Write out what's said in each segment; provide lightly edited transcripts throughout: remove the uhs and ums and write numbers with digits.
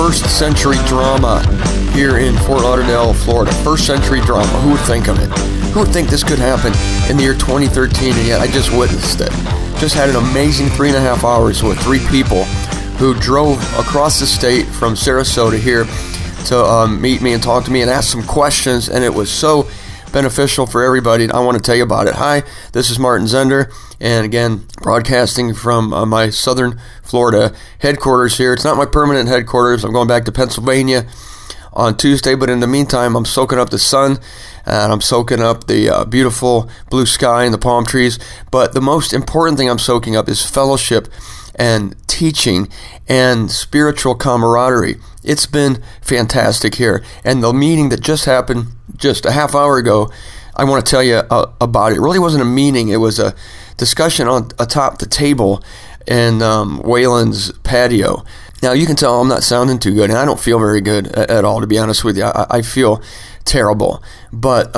first century drama here in Fort Lauderdale, Florida. First century drama. Who would think of it? Who would think this could happen in the year 2013? And yet I just witnessed it. Just had an amazing 3.5 hours with 3 people who drove across the state from Sarasota here to meet me and talk to me and ask some questions. And it was so beneficial for everybody. I want to tell you about it. Hi, this is Martin Zender, and again, broadcasting from my Southern Florida headquarters here. It's not my permanent headquarters. I'm going back to Pennsylvania on Tuesday, but in the meantime, I'm soaking up the sun, and I'm soaking up the beautiful blue sky and the palm trees. But the most important thing I'm soaking up is fellowship and teaching and spiritual camaraderie. It's been fantastic here. And the meeting that just happened just a half hour ago, I want to tell you about it. It really wasn't a meeting. It was a discussion on atop the table in Wayland's patio. Now, you can tell I'm not sounding too good, and I don't feel very good at all, to be honest with you. I feel terrible. But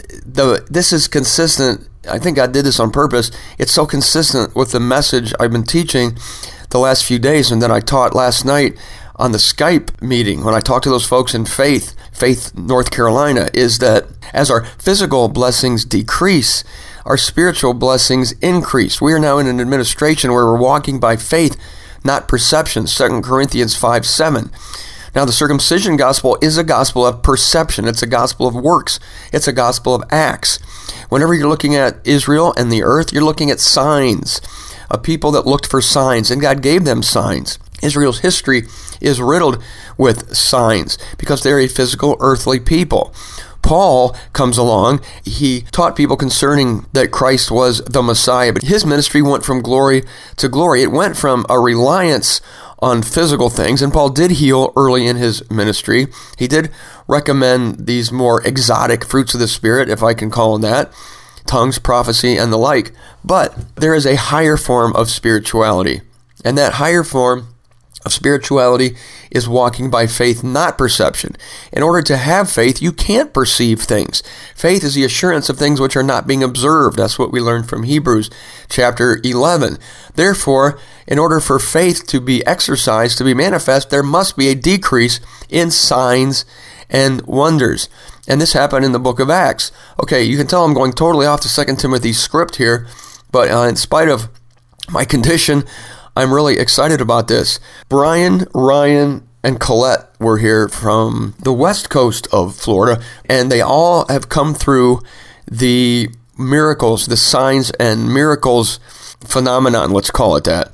this is consistent. I think I did this on purpose. It's so consistent with the message I've been teaching the last few days, and that I taught last night on the Skype meeting when I talked to those folks in Faith, North Carolina, is that as our physical blessings decrease, our spiritual blessings increase. We are now in an administration where we're walking by faith, not perception. 2 Corinthians 5:7. Now, the circumcision gospel is a gospel of perception. It's a gospel of works. It's a gospel of acts. Whenever you're looking at Israel and the earth, you're looking at signs, of people that looked for signs, and God gave them signs. Israel's history is riddled with signs because they're a physical, earthly people. Paul comes along. He taught people concerning that Christ was the Messiah, but his ministry went from glory to glory. It went from a reliance on physical things, and Paul did heal early in his ministry. He did recommend these more exotic fruits of the Spirit, if I can call them that, tongues, prophecy, and the like. But there is a higher form of spirituality, and that higher form of spirituality is walking by faith, not perception. In order to have faith, you can't perceive things. Faith is the assurance of things which are not being observed. That's what we learned from Hebrews chapter 11. Therefore, in order for faith to be exercised, to be manifest, there must be a decrease in signs and wonders. And this happened in the book of Acts. Okay, you can tell I'm going totally off the 2 Timothy script here, but in spite of my condition, I'm really excited about this. Brian, Ryan, and Colette were here from the west coast of Florida, and they all have come through the miracles, the signs and miracles phenomenon, let's call it that,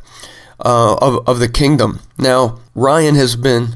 of the kingdom. Now, Brian has been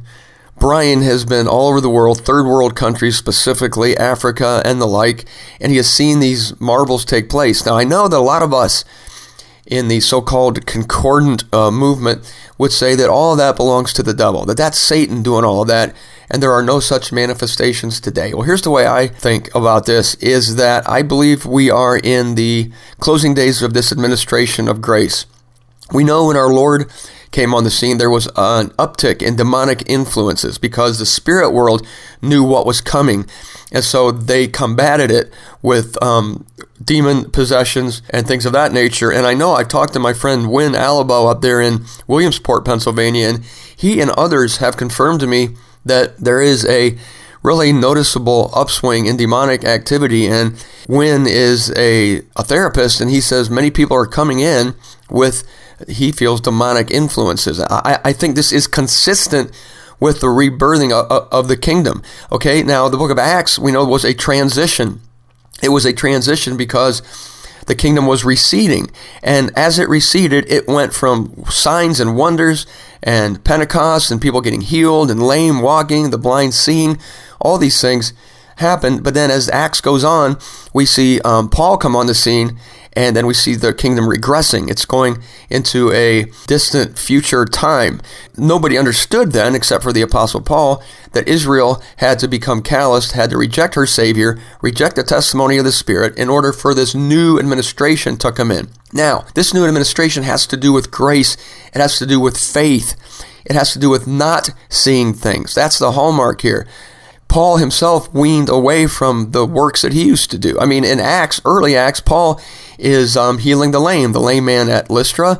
all over the world, third world countries, specifically Africa and the like, and he has seen these marvels take place. Now, I know that a lot of us in the so-called concordant movement would say that all of that belongs to the devil, that that's Satan doing all of that, and there are no such manifestations today. Well, here's the way I think about this, is that I believe we are in the closing days of this administration of grace. We know when our Lord came on the scene, there was an uptick in demonic influences because the spirit world knew what was coming. And so they combated it with demon possessions and things of that nature. And I know I talked to my friend Win Alabo up there in Williamsport, Pennsylvania, and he and others have confirmed to me that there is a really noticeable upswing in demonic activity. And Win is a therapist, and he says many people are coming in with, he feels, demonic influences. I think this is consistent with the rebirthing of the kingdom. Okay, now the book of Acts, we know, was a transition. It was a transition because the kingdom was receding. And as it receded, it went from signs and wonders and Pentecost and people getting healed and lame walking, the blind seeing. All these things happened. But then as Acts goes on, we see Paul come on the scene, and then we see the kingdom regressing. It's going into a distant future time. Nobody understood then, except for the Apostle Paul, that Israel had to become calloused, had to reject her Savior, reject the testimony of the Spirit in order for this new administration to come in. Now, this new administration has to do with grace. It has to do with faith. It has to do with not seeing things. That's the hallmark here. Paul himself weaned away from the works that he used to do. I mean, in Acts, early Acts, Paul is healing the lame man at Lystra,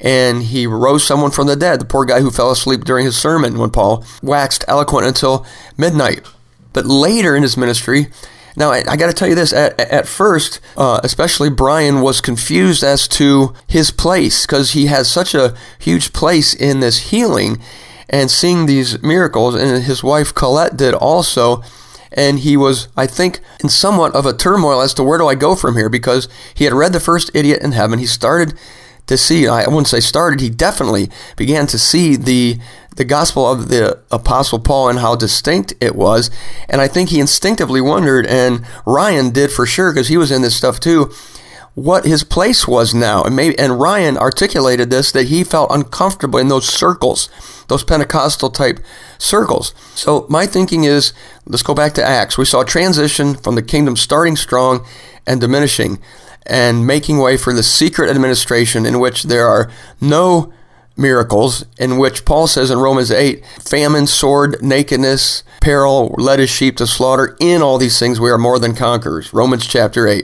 and he rose someone from the dead, the poor guy who fell asleep during his sermon when Paul waxed eloquent until midnight. But later in his ministry, now I got to tell you this, at first, especially Brian was confused as to his place, because he has such a huge place in this healing and seeing these miracles, and his wife Colette did also. And he was, I think, in somewhat of a turmoil as to where do I go from here, because he had read The First Idiot in Heaven. He started to see, I wouldn't say started, he definitely began to see the gospel of the Apostle Paul and how distinct it was. And I think he instinctively wondered, and Ryan did for sure, because he was in this stuff too, what his place was now. And Ryan articulated this, that he felt uncomfortable in those circles, those Pentecostal type circles. So my thinking is, let's go back to Acts. We saw a transition from the kingdom starting strong and diminishing and making way for the secret administration in which there are no miracles, in which Paul says in Romans 8, famine, sword, nakedness, peril, led as sheep to slaughter. In all these things we are more than conquerors. Romans chapter 8.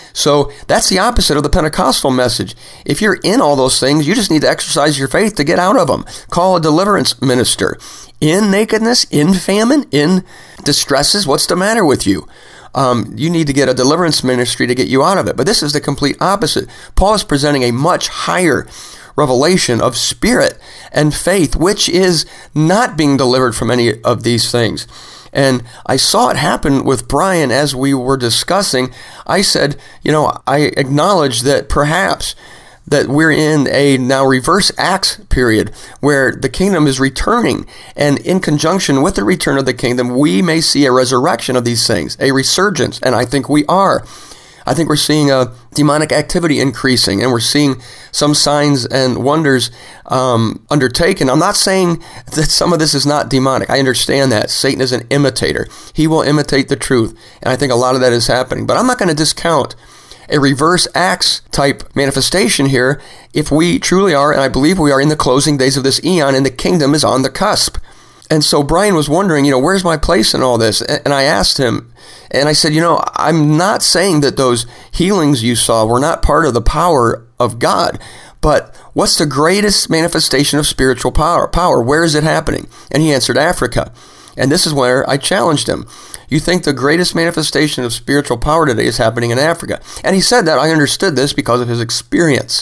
So that's the opposite of the Pentecostal message. If you're in all those things, you just need to exercise your faith to get out of them. Call a deliverance minister. In nakedness, in famine, in distresses, what's the matter with you? You need to get a deliverance ministry to get you out of it. But this is the complete opposite. Paul is presenting a much higher revelation of spirit and faith, which is not being delivered from any of these things. And I saw it happen with Brian as we were discussing. I said, I acknowledge that perhaps that we're in a now reverse Acts period where the kingdom is returning. And in conjunction with the return of the kingdom, we may see a resurrection of these things, a resurgence. And I think we are. I think we're seeing a demonic activity increasing, and we're seeing some signs and wonders undertaken. I'm not saying that some of this is not demonic. I understand that. Satan is an imitator. He will imitate the truth, and I think a lot of that is happening. But I'm not going to discount a reverse Acts type manifestation here if we truly are, and I believe we are, in the closing days of this eon, and the kingdom is on the cusp. And so Brian was wondering, where's my place in all this? And I asked him, and I said, I'm not saying that those healings you saw were not part of the power of God, but what's the greatest manifestation of spiritual power? Where is it happening? And he answered, Africa. And this is where I challenged him. You think the greatest manifestation of spiritual power today is happening in Africa? And he said that. I understood this because of his experience.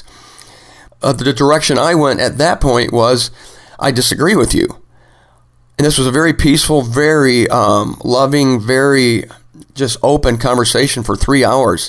The direction I went at that point was, I disagree with you. And this was a very peaceful, very loving, very just open conversation for 3 hours.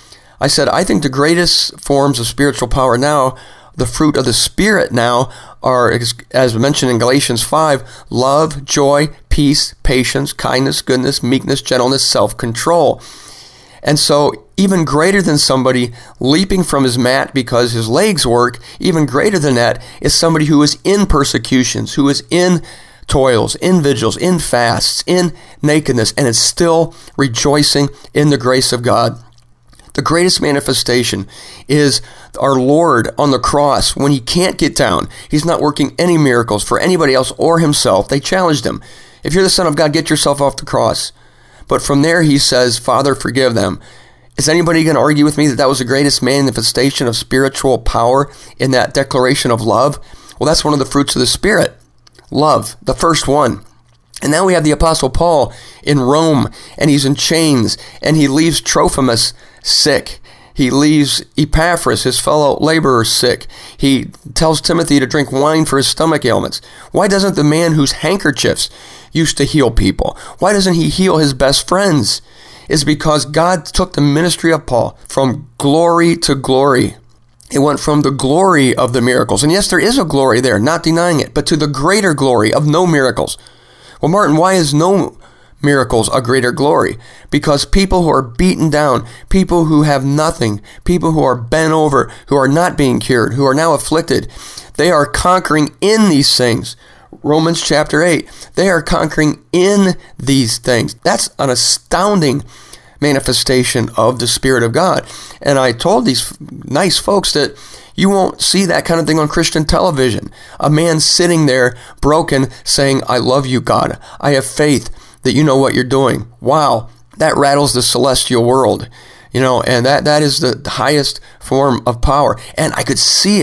I said, I think the greatest forms of spiritual power now, the fruit of the Spirit now, are, as mentioned in Galatians 5, love, joy, peace, patience, kindness, goodness, meekness, gentleness, self-control. And so even greater than somebody leaping from his mat because his legs work, even greater than that is somebody who is in persecutions, who is in toils, in vigils, in fasts, in nakedness, and is still rejoicing in the grace of God. The greatest manifestation is our Lord on the cross when he can't get down. He's not working any miracles for anybody else or himself. They challenged him. If you're the Son of God, get yourself off the cross. But from there he says, Father, forgive them. Is anybody going to argue with me that that was the greatest manifestation of spiritual power in that declaration of love? Well, that's one of the fruits of the Spirit. Love, the first one. And now we have the Apostle Paul in Rome, and he's in chains, and he leaves Trophimus sick. He leaves Epaphras, his fellow laborer, sick. He tells Timothy to drink wine for his stomach ailments. Why doesn't the man whose handkerchiefs used to heal people, why doesn't he heal his best friends? It's because God took the ministry of Paul from glory to glory. It went from the glory of the miracles, and yes, there is a glory there, not denying it, but to the greater glory of no miracles. Well, Martin, why is no miracles a greater glory? Because people who are beaten down, people who have nothing, people who are bent over, who are not being cured, who are now afflicted, they are conquering in these things. Romans chapter 8, they are conquering in these things. That's an astounding manifestation of the Spirit of God. And I told these nice folks that you won't see that kind of thing on Christian television. A man sitting there broken saying, I love you, God. I have faith that you know what you're doing. Wow, that rattles the celestial world. And that is the highest form of power. And I could see it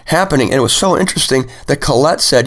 happening. And it was so interesting that Colette said,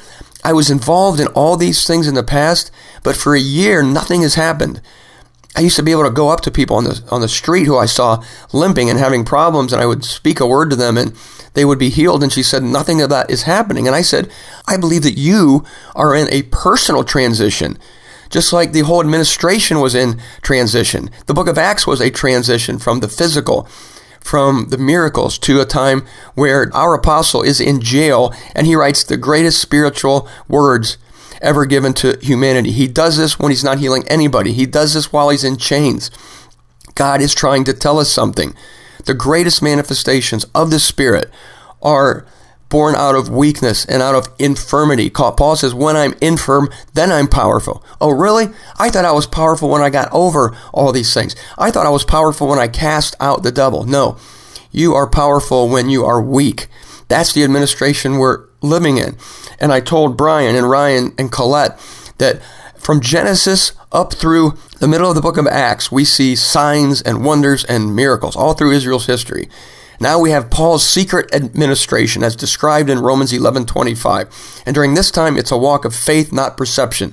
I was involved in all these things in the past, but for a year, nothing has happened. I used to be able to go up to people on the street who I saw limping and having problems, and I would speak a word to them, and they would be healed. And she said, nothing of that is happening. And I said, I believe that you are in a personal transition, just like the whole administration was in transition. The book of Acts was a transition from the physical, from the miracles, to a time where our apostle is in jail, and he writes the greatest spiritual words ever given to humanity. He does this when he's not healing anybody. He does this while he's in chains. God is trying to tell us something. The greatest manifestations of the Spirit are born out of weakness and out of infirmity. Paul says, when I'm infirm, then I'm powerful. Oh, really? I thought I was powerful when I got over all these things. I thought I was powerful when I cast out the devil. No, you are powerful when you are weak. That's the administration we're living in. And I told Brian and Ryan and Colette that from Genesis up through the middle of the book of Acts, we see signs and wonders and miracles all through Israel's history. Now we have Paul's secret administration as described in Romans 11:25. And during this time, it's a walk of faith, not perception.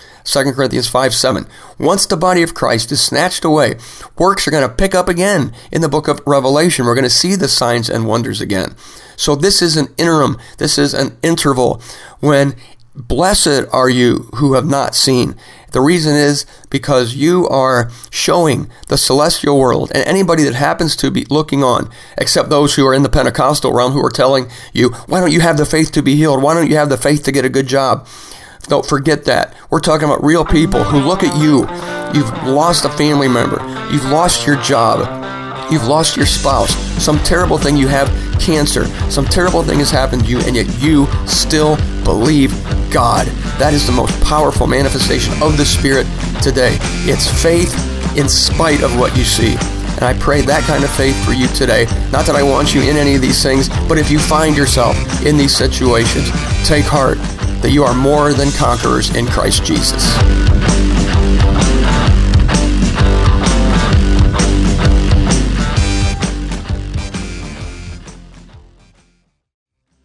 2 Corinthians 5:7. Once the body of Christ is snatched away, works are going to pick up again in the book of Revelation. We're going to see the signs and wonders again. So this is an interim. This is an interval when blessed are you who have not seen. The reason is because you are showing the celestial world, and anybody that happens to be looking on, except those who are in the Pentecostal realm who are telling you, why don't you have the faith to be healed? Why don't you have the faith to get a good job? Don't forget that. We're talking about real people who look at you. You've lost a family member. You've lost your job. You've lost your spouse. Some terrible thing, you have cancer. Some terrible thing has happened to you, and yet you still believe God. That is the most powerful manifestation of the Spirit today. It's faith in spite of what you see. And I pray that kind of faith for you today. Not that I want you in any of these things, but if you find yourself in these situations, take heart that you are more than conquerors in Christ Jesus.